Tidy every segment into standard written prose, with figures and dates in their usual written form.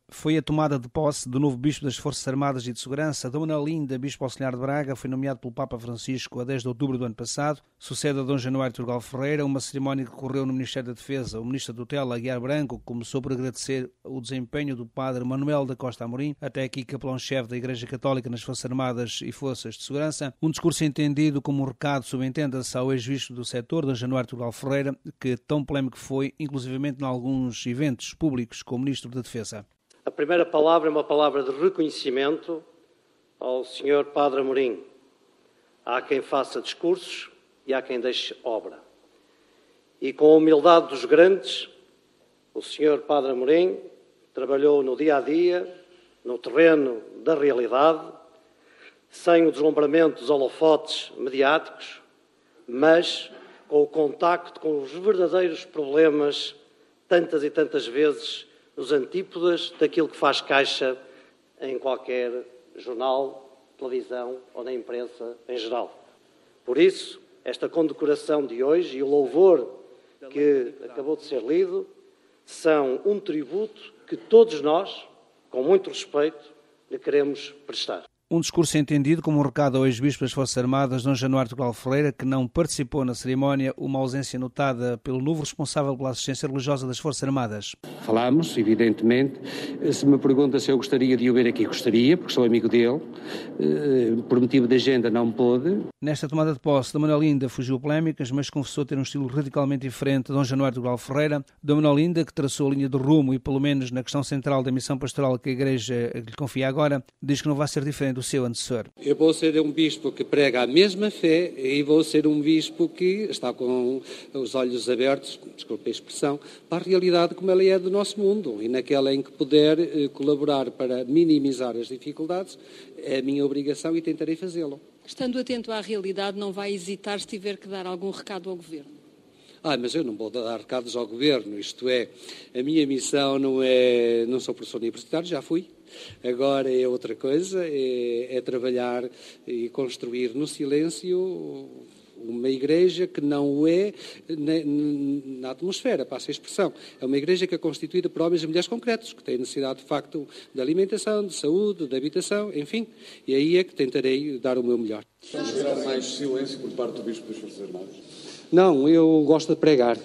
Foi a tomada de posse do novo Bispo das Forças Armadas e de Segurança. Dom Manuel Bispo Auxiliar de Braga foi nomeado pelo Papa Francisco a 10 de outubro do ano passado. Sucede a Dom Januário Turgal Ferreira, uma cerimónia que ocorreu no Ministério da Defesa. O Ministro da Tutela, Aguiar Branco, começou por agradecer o desempenho do Padre Manuel da Costa Amorim, até aqui capelão-chefe da Igreja Católica nas Forças Armadas e Forças de Segurança. Um discurso entendido como um recado, subentenda-se, ao ex-bispo do setor, Dom Januário Turgal Ferreira, que tão polémico foi, inclusivamente em alguns eventos públicos com o Ministro da Defesa. A primeira palavra é uma palavra de reconhecimento ao Sr. Padre Amorim. Há quem faça discursos e há quem deixe obra. E com a humildade dos grandes, o Sr. Padre Amorim trabalhou no dia-a-dia, no terreno da realidade, sem o deslumbramento dos holofotes mediáticos, mas com o contacto com os verdadeiros problemas, tantas e tantas vezes, nos antípodas daquilo que faz caixa em qualquer jornal, televisão ou na imprensa em geral. Por isso, esta condecoração de hoje e o louvor que acabou de ser lido são um tributo que todos nós, com muito respeito, lhe queremos prestar. Um discurso entendido como um recado ao ex-bispo das Forças Armadas, Dom Januário Turgal Ferreira, que não participou na cerimónia, uma ausência notada pelo novo responsável pela assistência religiosa das Forças Armadas. Falámos, evidentemente. Se me pergunta se eu gostaria de o ver aqui, gostaria, porque sou amigo dele. Por motivo de agenda não pôde. Nesta tomada de posse, Dom Manuel fugiu polémicas, mas confessou ter um estilo radicalmente diferente de Dom Januário Turgal Ferreira. Dom Manuel, que traçou a linha de rumo e, pelo menos na questão central da missão pastoral que a Igreja lhe confia agora, diz que não vai ser diferente do seu antecessor. Eu vou ser um bispo que prega a mesma fé e vou ser um bispo que está com os olhos abertos, desculpe a expressão, para a realidade como ela é do nosso mundo e naquela em que puder colaborar para minimizar as dificuldades, é a minha obrigação e tentarei fazê-lo. Estando atento à realidade, não vai hesitar se tiver que dar algum recado ao Governo? Mas eu não vou dar recados ao Governo, isto é, a minha missão não sou professor universitário, já fui. Agora é outra coisa, é trabalhar e construir no silêncio uma igreja que não o é na atmosfera, passa a expressão. É uma igreja que é constituída por homens e mulheres concretos, que têm necessidade, de facto, de alimentação, de saúde, de habitação, enfim. E aí é que tentarei dar o meu melhor. Vamos esperar mais silêncio por parte do Bispo das Forças Armadas? Não, eu gosto de pregar.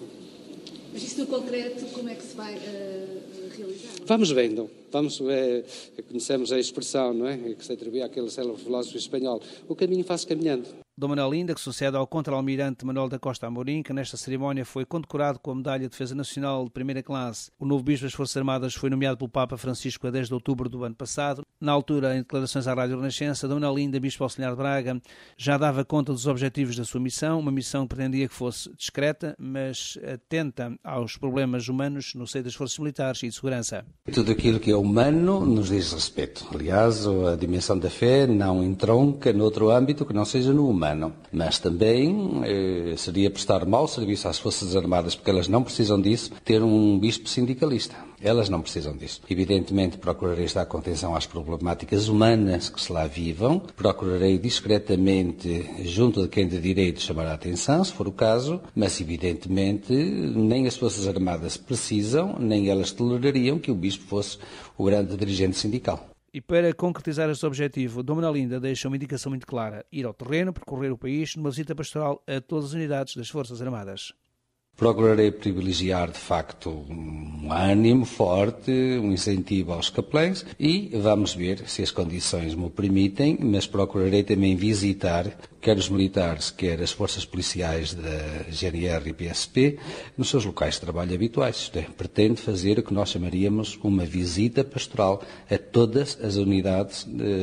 Mas isso no concreto, como é que se vai realizar? Vamos vendo. Conhecemos a expressão, não é? Que se atribui àquele célebre filósofo espanhol. O caminho faz caminhando. Dom Manuel, que sucede ao contra-almirante Manuel da Costa Amorim, que nesta cerimónia foi condecorado com a Medalha de Defesa Nacional de primeira classe. O novo Bispo das Forças Armadas foi nomeado pelo Papa Francisco a 10 de outubro do ano passado. Na altura, em declarações à Rádio Renascença, Dom Manuel, Bispo Auxiliar de Braga, já dava conta dos objetivos da sua missão, uma missão que pretendia que fosse discreta, mas atenta aos problemas humanos no seio das forças militares e de segurança. Tudo aquilo que é humano nos diz respeito. Aliás, a dimensão da fé não entronca noutro âmbito que não seja no humano. Mas também seria prestar mau serviço às Forças Armadas, porque elas não precisam disso, ter um bispo sindicalista. Elas não precisam disso. Evidentemente, procurarei dar contenção às problemáticas humanas que se lá vivam, procurarei discretamente, junto de quem de direito, chamar a atenção, se for o caso, mas evidentemente nem as Forças Armadas precisam, nem elas tolerariam que o bispo fosse o grande dirigente sindical. E para concretizar este objetivo, Dom Manuel deixa uma indicação muito clara: ir ao terreno, percorrer o país, numa visita pastoral a todas as unidades das Forças Armadas. Procurarei privilegiar, de facto, um ânimo forte, um incentivo aos capelães e vamos ver se as condições me o permitem, mas procurarei também visitar, quer os militares, quer as forças policiais da GNR e PSP, nos seus locais de trabalho habituais. Isto é, pretendo fazer o que nós chamaríamos uma visita pastoral a todas as unidades,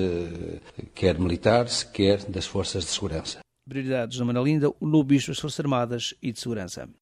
quer militares, quer das forças de segurança. Prioridades, Dom Manuel, o novo Bispo das Forças Armadas e de Segurança.